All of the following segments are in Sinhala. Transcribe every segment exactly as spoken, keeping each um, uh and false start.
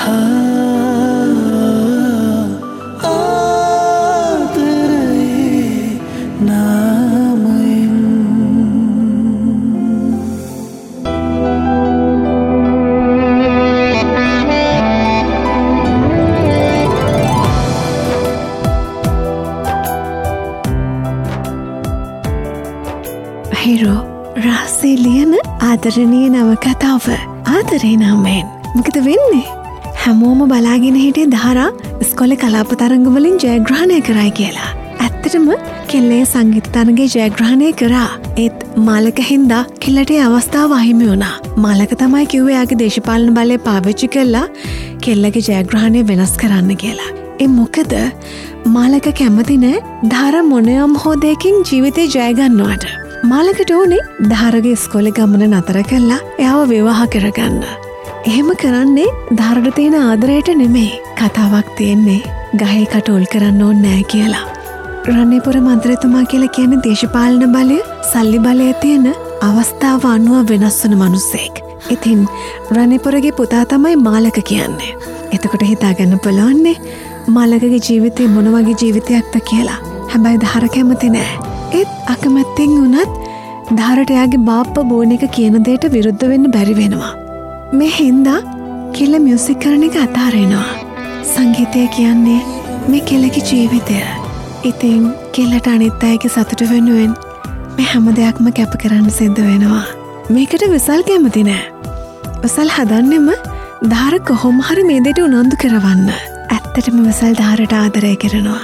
ආදරණීය නවකතාව ආදරේ නාමයෙන් මොකද වෙන්නේ? හැමෝම බලාගෙන හිටියේ දහරා ඉස්කෝලේ කලාප තරඟ වලින් ජයග්‍රහණය කරයි කියලා. ඇත්තටම කෙල්ලේ සංගීත තරඟේ ජයග්‍රහණය කරා. ඒත් මාලක හින්දා කෙල්ලට ඒ අවස්ථාව අහිමි වුණා. මාලක තමයි කිව්වේ යාගේ දේශපාලන බලය පාවිච්චි කළා කෙල්ලගේ ජයග්‍රහණය වෙනස් කරන්න කියලා. ඒ මොකද මාලක කැමති නෑ දහරා මොනියම් හෝ දෙයකින් ජීවිතේ ජය ගන්නවට. මාලකට ඕනේ දහරගේ ඉස්කෝලේ ගමන නතර කළා එයාව විවාහ කරගන්න. එහෙම කරන්නේ දහරට තියෙන ආදරයට නෙමෙයි. කතාවක් තියෙන්නේ ගහේ කට උල් කරන්න ඕනේ නෑ කියලා. රණේපුර මන්ත්‍රීතුමා කියලා කියන්නේ දේශපාලන බලය, සල්ලි බලය තියෙන අවස්ථාව අනුව වෙනස් වෙන මිනිසෙක්. ඉතින් රණේපුරගේ පුතා තමයි මාලක කියන්නේ. එතකොට හිතාගන්න පුළුවන්නේ මාලකගේ ජීවිතේ මොන වගේ ජීවිතයක්ද කියලා. හැබැයි දහර කැමති නෑ. ඒත් අකමැත්තෙන් වුණත් දහරට යාගේ බාප්පා බෝන එක කියන දෙයට විරුද්ධ වෙන්න බැරි වෙනවා. මේ හින්දා කෙල්ල මියුසික් කරන එක අතාරිනවා. සංගීතය කියන්නේ මේ කෙල්ලගේ ජීවිතය. ඉතින් කෙල්ලට අනිත් අයගේ සතුට වෙනුවෙන් මේ හැම දෙයක්ම කැප කරන්න සිද්ධ වෙනවා. මේකට විසල් කැමති නෑ. විසල් හදන්නෙම දහර කොහොම හරි මේ දෙයට උනන්දු කරවන්න. ඇත්තටම විසල් දහරට ආදරය කරනවා.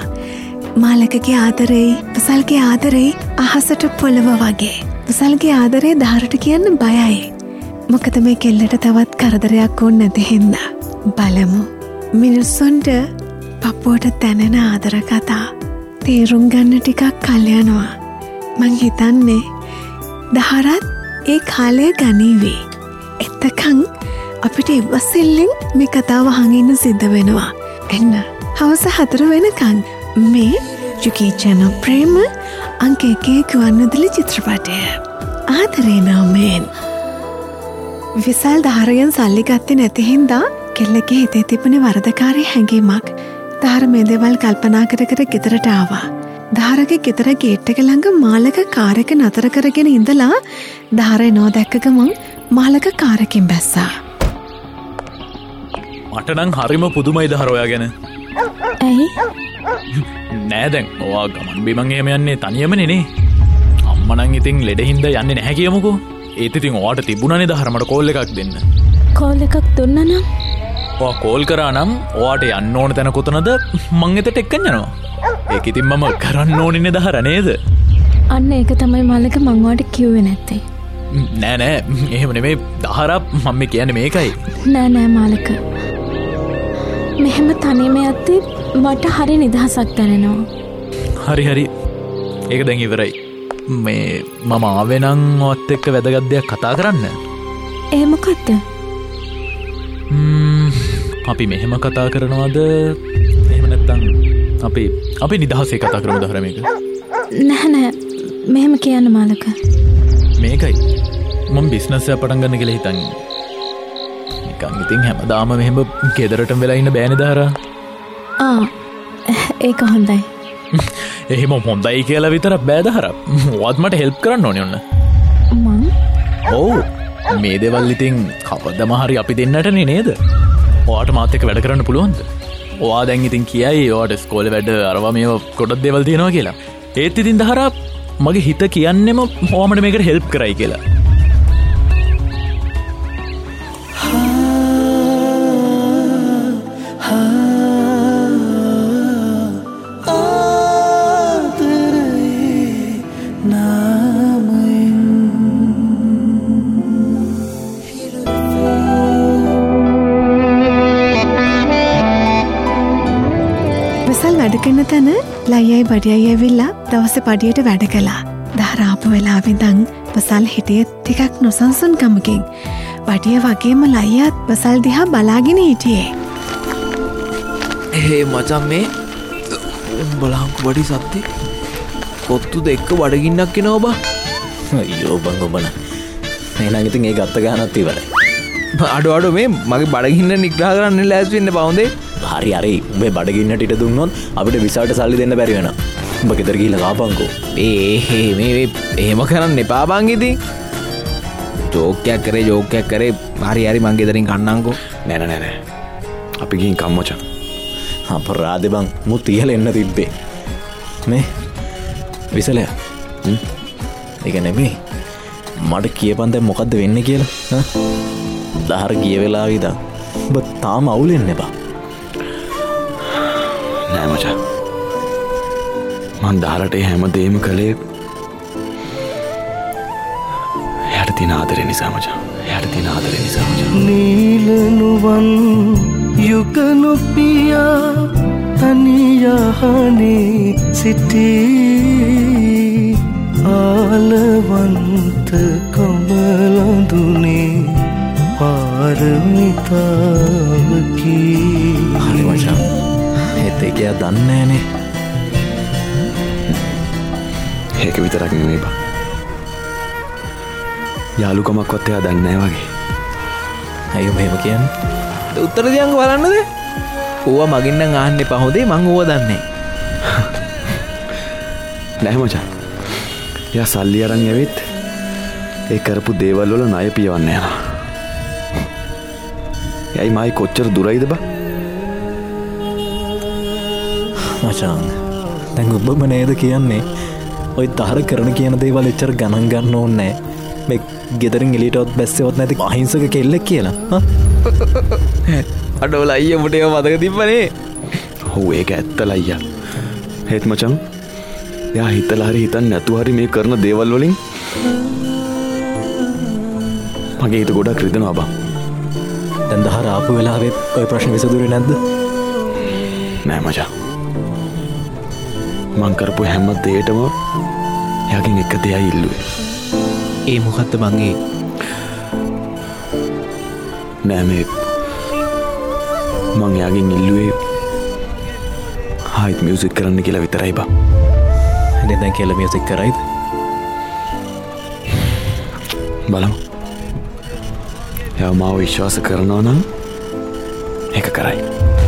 මාලකගේ ආදරේ විසල්ගේ ආදරේ අහසට පොළව වගේ. විසල්ගේ ආදරේ දහරට කියන්න බයයි. මොකද මේ කෙල්ලට තවත් කරදරයක් ඕන නැති හින්දා. බලමු මිනිස්සුන්ට පපුවට තැනෙන ආදර කතා තේරුම් ගන්න ටිකක් කල් යනවා. මං හිතන්නේ දහරත් ඒ කාලය ගනීවි. එතකන් අපිට ඉවසිල්ලෙන් මේ කතාව අහගෙන සිද්ධ වෙනවා. එන්න හවස හතර වෙනකන් මේ යුකීචන ප්‍රේම අංක එකේ ගුවන්විදුලි චිත්‍රපටය ආදරේ නාමයෙන්. විසල් දහරයන් සල්ලි ගත්තේ නැති හින්දා කෙල්ලගේ හිතේ තිබුණේ වරදකාරී හැඟීමක්. දහර මේ දේවල් කල්පනා කර කර ගෙදරට ආවා. දහරගේ ගෙදර ගේට් එක ළඟ මාලක කාර් එක නතර කරගෙන ඉඳලා දහර එනවා දැක්ක ගමන් මාලක කාර් එකෙන් බැස්සා. මට නම් හරිම පුදුමයි දහර ඔයා ගැන. ඇයි? නෑ දැන් ඔයා ගමන් බිමන් එහෙම යන්නේ තනියමනේ නේ. අම්මා නම් ඉතින් ලෙඩ හින්දා යන්නේ නැහැ කියමුකෝ. ඒත් ඉතින් ඔයාට තිබුණානේ දහර මට කෝල් එකක් දෙන්න. කෝල් එකක් දුන්නා නම්? ඔයා කෝල් කරා නම් ඔයාට යන්න ඕන තැන කොතනද මං එතට එක්කන් යනවා. ඒක ඉතින් මම කරන්න ඕනිනේ දහර නේද? අන්න ඒක තමයි මාලක මං ඔයාට කිව්වේ නැත්තේ. නෑ නෑ එහෙම නෙමෙයි දහර මම මේ කියන්නේ මේකයි. නෑ නෑ මාලක. මෙහෙම තනියම යද්දි මට හරි නිදහසක් දැනෙනවා. හරි හරි ඒක දැන් ඉවරයි. මේ මම ආවේ නම් ඔයත් එක්ක වැදගත් දෙයක් කතා කරන්න. ඒ මොකද්ද? ම්ම් අපි මෙහෙම කතා කරනවද? එහෙම නැත්නම් අපි අපි නිදහසේ කතා කරමු දහර මේක. නෑ නෑ මෙහෙම කියන්න මාලක. මේකයි මම බිස්නස් එක පටන් ගන්න කියලා හිතන්නේ. නිකන් ඉතින් හැමදාම මෙහෙම ගෙදරටම වෙලා ඉන්න බෑනේ දහරා. ආ ඒක හොඳයි. එහෙම හොඳයි කියලා විතරක් බෑ දහර. ඔයත් මට හෙල්ප් කරන්න ඕනේ ඔන්න. මං? ඔව් මේ දේවල් ඉතින් කවදම හරි අපි දෙන්නටනේ නේද? ඔයාට මාත් එක්ක වැඩ කරන්න පුළුවන්ද? ඔයා දැන් ඉතින් කියයි ඔයාට ඉස්කෝලේ වැඩ අරවා මේවා කොටස් දේවල් තියෙනවා කියලා. ඒත් ඉතින් දහර මගේ හිත කියන්නෙම ඔයාමට මේකට හෙල්ප් කරයි කියලා. වැඩ කරන තැන ලයියයි බඩියයි ඇවිල්ලා දවසේ පඩියට වැඩ කළා. දහර ආපු වෙලාවෙදන් වසල් හිටියේ ටිකක් නොසන්සුන්කමකින්. බඩිය වගේම ලයියත් වසල් දිහා බලාගෙන හිටියේ. ඒ මචං මේ උඹලංකු බඩි සත්ති කොත්තු දෙක බඩගින්නක් එනවා බා. අයියෝ බං ඔබන. එහෙනම් ඉතින් ඒ ගත්ත ගානක් ඉවරයි. අඩු අඩු මේ මගේ බඩගින්න නිග්‍රහ කරන්න ලෑස්ති වෙන්න පවුන්දේ. හරි හරි උඹේ බඩගින්නට ඉඩ දුන්නොත් අපිට විසාට සල්ලි දෙන්න බැරි වෙනවා. උඹ ගෙදර ගිහලා කාපන්කෝ. ඒ හේ මේ එහෙම කරන්න එපා බං ඉතින්. ජෝක්යක් කරේ ජෝක්යක් කරේ හරි හරි මං ගෙදරින් කන්නම්කෝ. නෑ නෑ නෑ. අපි ගිහින් කම් මචං. අපරාධේ බං මුත් ඉහළ එන්න තිබ්බේ. මේ විසලයා. හ්ම්. ඒක නෙමෙයි. මට කියපන් දැන් මොකද්ද වෙන්නේ කියලා. හා දහර ගිය වෙලාවෙ ඉඳන් ඔබ තාම අවුල් වෙන්නේ බා. නෑ මචං. මං දහරට හැම දෙයක්ම කළේ එයාට තියෙන ආදරේ නිසා මචං. එයාට තියෙන ආදරේ නිසා මචං. නීලනුවන් යුගනු පියා තනියහනේ සිටී ආලවන්ත කමලඳුනේ පාරමිතාවකි. හරි මචං. ඒත් ඒක යා දන්නේ නෑනේ. ඒක විතරක් නෙමෙයි බා. යාළුකමක්වත් එයා දන්නේ නෑ වගේ. අයියෝ මෙහෙම කියන්නේ. උත්තර දියන්ක බලන්නද? ඌවා මගින් නම් ආන්න එපා හොඳේ මං ඌව දන්නේ නෑ මචං. එයා සල්ලි අරන් ඇවිත් ඒ කරපු දේවල් වල ණය පියවන්න යනවා. එයි මයි කොච්චර දුරයිද බා? මචං දැන් ඔබම නේද කියන්නේ ඔය තහර කරන කියන දේවල් එච්චර ගණන් ගන්න ඕනේ නෑ. මේ ගෙදරින් එළියටවත් බැස්සෙවත් නැති අහිංසක කෙල්ලෙක් කියලා. හා අඩෝල අයියා මුට ඒව මතක තිබ්බනේ. ඔව් ඒක ඇත්තලා අයියා. හේත් මචං. එයා හිතලා හරි හිතන්නේ නැතුව හරි මේ කරන දේවල් වලින් මගේ හිත ගොඩක් රිදෙනවා බං. දැන් දහර ආපු වෙලාවේ ඔය ප්‍රශ්න විසඳුනේ නැද්ද? නෑ මචං. මං කරපු හැම දෙයකටම එයාගෙන් එක දෙයයි ඉල්ලුවේ. ඒ මොකද්ද බං ඒ? නෑ මේ මං එයාගෙන් ඉල්ලුවේ හයිත් මියුසික් කරන්න කියලා විතරයි බං. දැන් දැන් කියලා මියුසික් කරයිද? බලමු. එයා මාව විශ්වාස කරනවා නම් ඒක කරයි.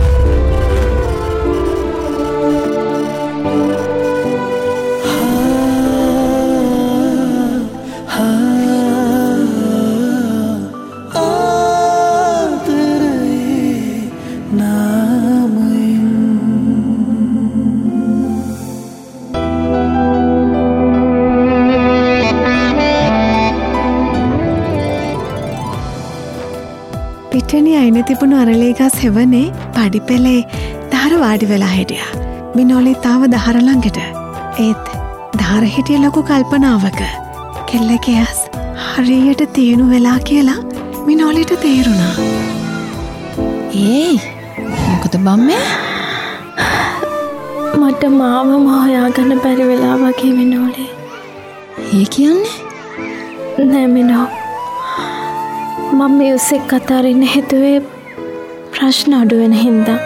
පිටනේ අයින තිබුණු අරලේගස් හෙවනේ පඩි පෙළේ දහර වාඩි වෙලා හිටියා. මිනෝලි තාව දහර ළඟට. ඒත් දහර හිටිය ලොකු කල්පනාවක. කෙල්ලගේ ඇස් හරියට තියුණු වෙලා කියලා මිනෝලිට තේරුණා. ඒයි මොකද බම්මේ? මට මාවම හොයාගන්න බැරි වෙලා වගේ මිනෝලි. ඒ කියන්නේ? නෑ මිනෝ. මම මියුසික් අතරින් හිතුවේ ප්‍රශ්න අඩු වෙන හින්දා.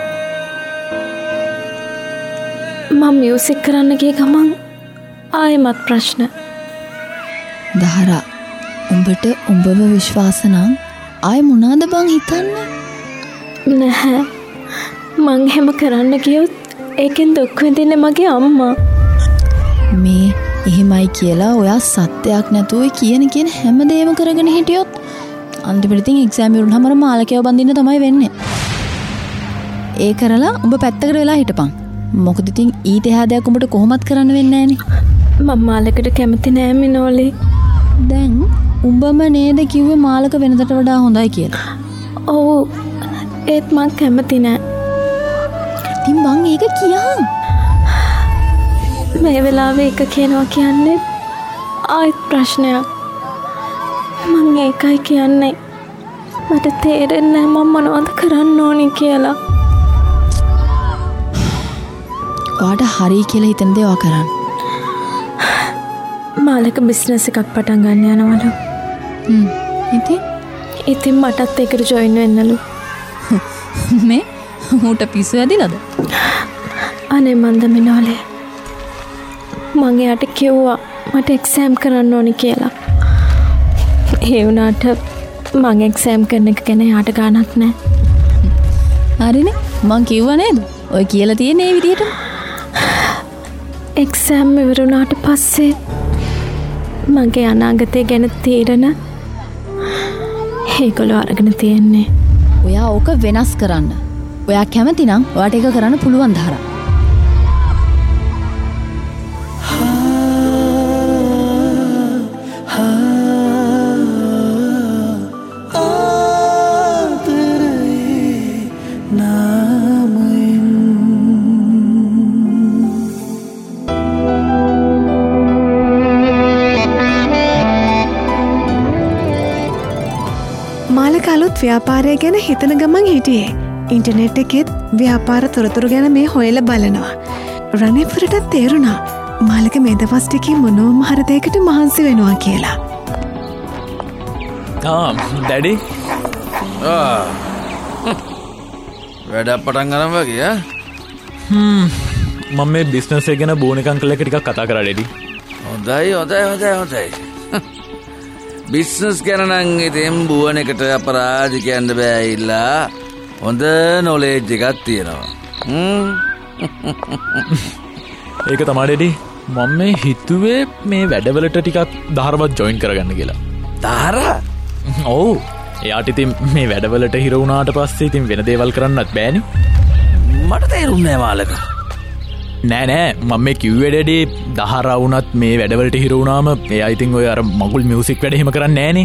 මම මියුසික් කරන්න ගිය ගමන් ආයෙමත් ප්‍රශ්න. දහරා උඹට උඹව විශ්වාස නම් ආයෙ මොනවාද බං හිතන්නේ? නැහැ. මං එහෙම කරන්න ගියොත් ඒකෙන් දුක් විඳින්නේ මගේ අම්මා. මේ එහෙමයි කියලා ඔයා සත්‍යයක් නැතුව කියන කියන හැමදේම කරගෙන හිටියොත් අන්තිමට ඉතින් එක්සෑම් ඉවරනම අර මාලකයව බඳින්න තමයි වෙන්නේ. ඒ කරලා උඹ පැත්තකට වෙලා හිටපන්. මොකද ඉතින් ඊට එහා දෙයක් උඹට කොහොමත් කරන්න වෙන්නේ නැහනේ. මම මාලකට කැමති නෑ මිනෝලි. දැන් උඹම නේද කිව්වේ මාලක වෙනදට වඩා හොඳයි කියලා. ඔව්. ඒත් මං කැමති නෑ. ඉතින් මං ඒක කියහන්. මේ වෙලාවේ එක කියනවා කියන්නේ ආයෙත් ප්‍රශ්නයක්. මං ඒකයි කියන්නේ. මට තේරෙන්නේ නැහැ මම මොනවද කරන්න ඕනි කියලා. ඔයාට හරි කියලා හිතන දේ ඔයා කරන්න. මාලක බිස්නස් එකක් පටන් ගන්න යනවලු. හ්ම්. ඉතින් ඉතින් මටත් ඒකට ජොයින් වෙන්නලු. මේ ඌට පිස්සු ඇදිලාද? අනේ මන්ද මිනෝලේ. මං එයාට කිව්වා මට එක්සෑම් කරන්න ඕනි කියලා. ඒ වුණාට මං එක්සෑම් කරන එක ගැන යාට ගානක් නෑ. හරිනේ මං කිව්ව නේද ඔය කියලා තියෙන ඒ විදිහට. එක්සෑම් ඉවරුණාට පස්සේ මගේ අනාගතය ගැන තීරණ ඒගොල්ලෝ අරගෙන තියෙන්නේ. ඔයා ඕක වෙනස් කරන්න. ඔයා කැමති නම් ඔයාට ඒක කරන්න පුළුවන් ධාරා. මාලකලුත් ව්‍යාපාරය ගැන හිතන ගමන් හිටියේ. ඉන්ටර්නෙට් එකෙත් ව්‍යාපාර තොරතුරු ගැන මේ හොයල බලනවා. රනිපුරටත් තේරුණා මාලක මේ දවස් ටිකේ මොනෝම හරි දෙයකට මහන්සි වෙනවා කියලා. ආ ඩැඩි වැඩක් පටන් ගන්න වගේ ඈ. හ්ම් මම මේ බිස්නස් එක ගැන බෝනිකන් කළ එක ටිකක් කතා කරා ඩැඩි. හොඳයි හොඳයි හොඳයි හොඳයි. බිස්නස් ගැන නම් ඉතින් බුවන එකට අපරාධ කියන්න බෑ ඉල්ලා හොඳ නොලෙජ් එකක් තියෙනවා. ඒක තමයි ඩැඩි මම මේ හිතුවේ මේ වැඩවලට ටිකක් ධාරවත් ජොයින් කරගන්න කියලා. ධාර? ඔව්. එයාට ඉතින් මේ වැඩවලට හිර වුණාට පස්සේ ඉතින් වෙන දේවල් කරන්නත් බෑනේ. මට තේරුන්නේ නෑ මාලක. නෑ නෑ මම මේ කිව්වේ ඩැඩි දහරා වුණත් මේ වැඩවලට හිර වුණාම එයා ඉතින් ඔය අර මගුල් මියුසික් වැඩ එහෙම කරන්නේ නෑනේ.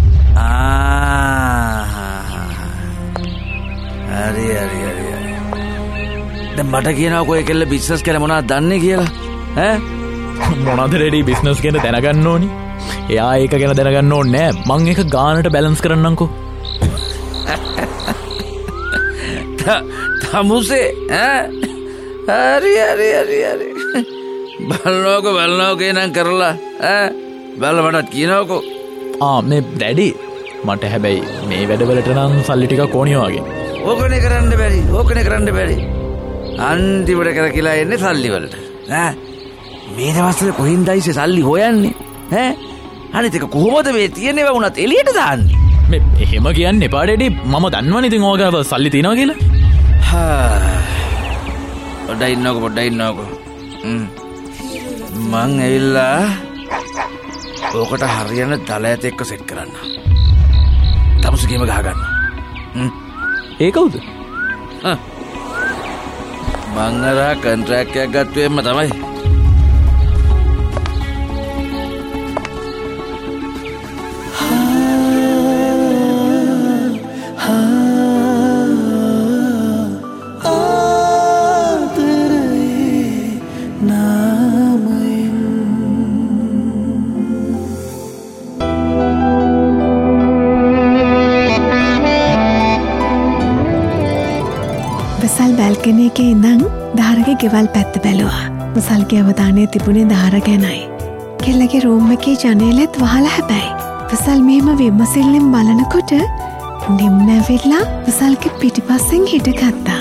ආ හරි හරි හරි හරි. දැන් මට කියනවා කොයි කෙල්ල බිස්නස් කරලා මොනවද දන්නේ කියලා ඈ මොනවද ඩැඩි බිස්නස් ගැන දැනගන්න ඕනි. එයා ඒක ගැන දැනගන්න ඕනේ නෑ මං ඒක ගානට බැලන්ස් කරන්නම්කෝ. තමුසේ ඈ හරි හරි හරි හරි බලනෝක බලනෝක නම් කරලා ඈ බල මටත් කියනෝකෝ. ආ මේ ඩැඩි මට හැබැයි මේ වැඩවලට නම් සල්ලි ටිකක් ඕනිය වගේ. ඕකනේ කරන්න බැරි ඕකනේ කරන්න බැරි අන්තිමට කර කියලා එන්නේ සල්ලි වලට ඈ මේ දවස්වල කොහෙන්දයි සල්ලි හොයන්නේ ඈ අනිත් එක කොහොමද මේ තියෙනවා වුණත් එළියට දාන්නේ. මේ එහෙම කියන්නේ එපා ඩැඩි මම දන්නවනේ ඉතින් ඕගාව සල්ලි තියනවා කියලා. හා පොඩ්ඩක් ඉන්නකො පොඩ්ඩක් ඉන්නකො. මං ඇවිල්ලා ඕකට හරියන දලයත් එක්ක සෙට් කරන්න. තමුසු ගේම ගහගන්න. ඒ කවුද? මං අර කොන්ට්‍රැක්ට් එකක් ගත්තුවෙම තමයි. වසල් බැල්කනි එකේ ඉඳන් ධාරගේ ගෙවල් පැත්ත බැලුවා. වසල්ගේ අවධානය තිබුණේ ධාර ගැනයි. කෙල්ලගේ රූම් එකේ ජනේලෙත් වහලා හැබැයි. වසල් මෙහෙම විමසිල්ලෙන් බලනකොට නිම්න ඇවිල්ලා වසල්ගේ පිටිපස්සෙන් හිටගත්තා.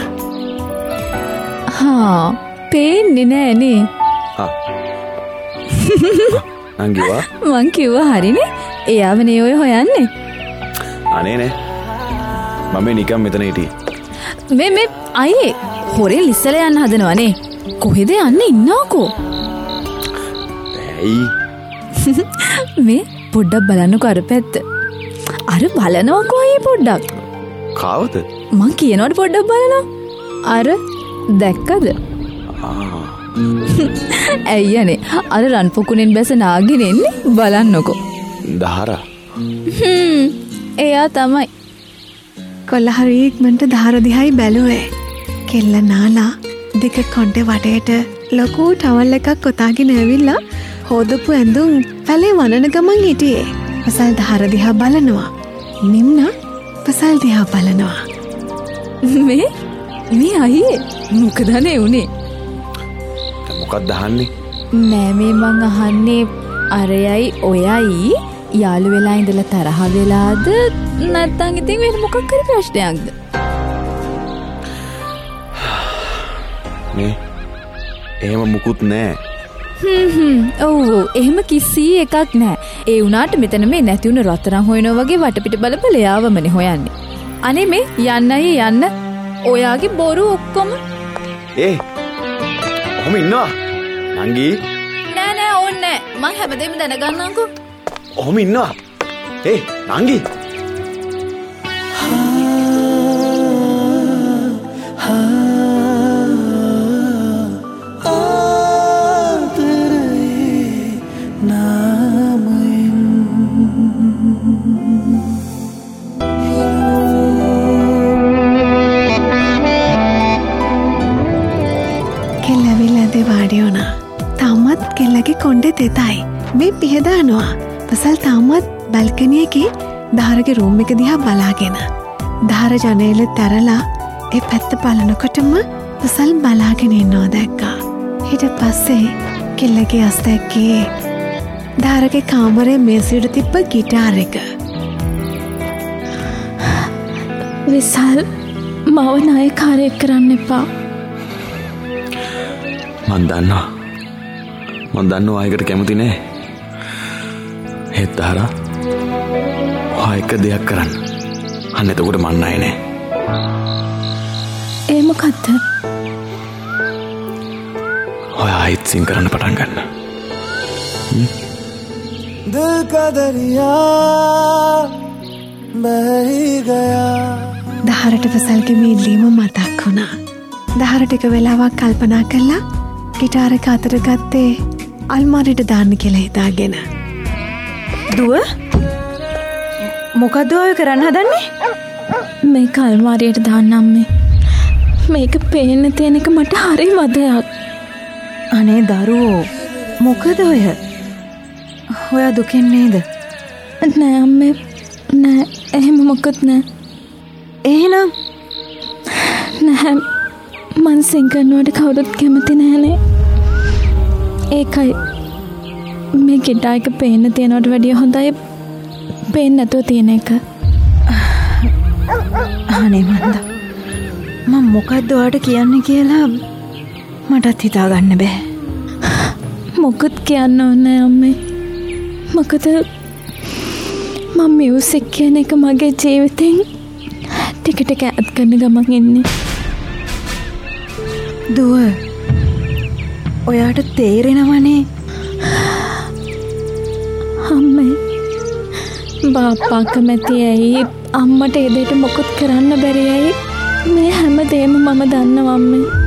හා පේන්නේ නෑනේ. ආ නංගිවා මං කිව්වා හරිනේ එයාවනේ ඔය හොයන්නේ. අනේ නේ මම නිකන් මෙතන හිටියේ. මේ මේ අයියේ හොරේ ලිස්සල යන්න හදනවනේ. කොහෙද යන්නේ ඉන්නවකෝ. ඇයි මේ පොඩ්ඩක් බලන්නකෝ අර පැත්ත. අර බලනවකෝ අයියේ පොඩ්ඩක්. කාවද? මං කියනවට පොඩ්ඩක් බලනවා. අර දැක්කද? ඇයියනේ අර රන් පොකුණෙන් බැස නාගෙන එන්නේ බලන්නකෝ. දහරා. හ්ම් එයා තමයි. කොල්ලහරි ඉක්මනට ධාර දිහායි බැලුවේ. කෙල්ල නාලා දෙක කොණ්ඩේ වටේට ලොකු ටවල් එකක් කොතාගෙන ඇවිල්ලා හොදපු ඇඳුම් පැලේ වනන ගමන් හිටියේ. වසල් ධාර දිහා බලනවා. නිම්න වසල් දිහා බලනවා. මේ මේ අයියේ මොකදනේ උනේ? මොකක්ද අහන්නේ? නෑ මේ මං අහන්නේ අරයයි ඔයයි යාළු වෙලා ඉඳලා තරහ වෙලාද නැත්නම් ඉතින් වෙන මොකක් හරි ප්‍රශ්නයක්ද? මේ එහෙම මුකුත් නෑ. ඔව් එහෙම කිසි එකක් නෑ. ඒ වුණාට මෙතන මේ නැති වුණ රත්තරන් හොයනවා වගේ වටපිට බල බල යාවමනේ හොයන්නේ. අනේ මේ යන්න අය යන්න. ඔයාගේ බොරු ඔක්කොම ඒ ඔහොම ඉන්නවා නංගි. නෑ නෑ ඕන්නේ නෑ. මං හැමදේම දැනගන්නම්කෝ. ඔහොම ඉන්නවා. ඒ නංගි. වාඩියෝනා තාමත් කෙල්ලගේ කොණ්ඩෙ තෙතයි මේ පිහදානවා. පසල් තාමත් බැල්කනියකේ ධාරගේ රූම් එක දිහා බලාගෙන ධාර ජනේල තැරලා ඒ පැත්ත බලනකොටම පසල් බලාගෙන ඉන්නවා දැක්කා. හිට පස්සේ කෙල්ලගේ අස් දැක්කේ ධාරගේ කාමරේ මේසෙට තිබ්බ ගිටාර එක. විසල් මව නායකාරයෙක් කරන්න එපා. මන් දන්නවා මන් දන්නවා ආයකට කැමති නෑ. ඒත් ධාරා ඔයා එක දෙයක් කරන්න. අන්න එතකොට මන් නෑ නෑ. ඒ මොකද්ද? ඔයා ආයෙත් සින් කරන්න පටන් ගන්න. दिल का दरिया बह गया. දහරට පසල්ගේ මේ ඉල්ලීම මතක් වුණා. දහරට එක වෙලාවක් කල්පනා කළා ගිටාර එක අතට ගත්තේ අල්මාරියට දාන්න කියලා හිතාගෙන. දුව මොකද්ද ඔය කරන්න හදන්නේ? මේක අල්මාරියට දාන්න අම්මේ. මේක පේන්න තියෙන එක මට හරි මදයක්. අනේ දරුවෝ මොකද ඔය? ඔයා දුකින් නේද? නෑ අම්මේ නෑ එහෙම මොකත් නෑ. එහෙනම් නෑ මං සිං කරනවට කවුරුත් කැමති නෑනේ. ඒකයි මේ ගිටාර් එක පේන්න තියෙනවට වැඩිය හොඳයි පේන්න නැතුව තියෙන එක. අනේ මන්ද මම මොකද්ද ඔයාට කියන්නේ කියලා මටත් හිතා ගන්න බෑ. මොකද කියන්න ඕනේ අම්මේ. මොකද මම මියුසික් කියන එක මගේ ජීවිතෙන් ටික ටික ඇත් කරන ගමන් ඉන්නේ. දුව ඔයාට තේරෙනවනේ අම්මේ බාප්පා කැමති ඇයි අම්මට ඒ දෙයට මොකද කරන්න බැරි ඇයි මේ හැම දෙයක්ම මම දන්නවා අම්මේ.